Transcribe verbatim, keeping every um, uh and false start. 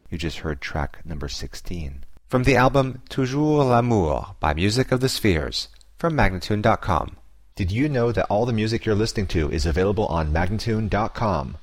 You just heard track number sixteen. From the album Toujours l'amour by Music of the Spheres, from Magnatune dot com. Did you know that all the music you're listening to is available on Magnatune dot com?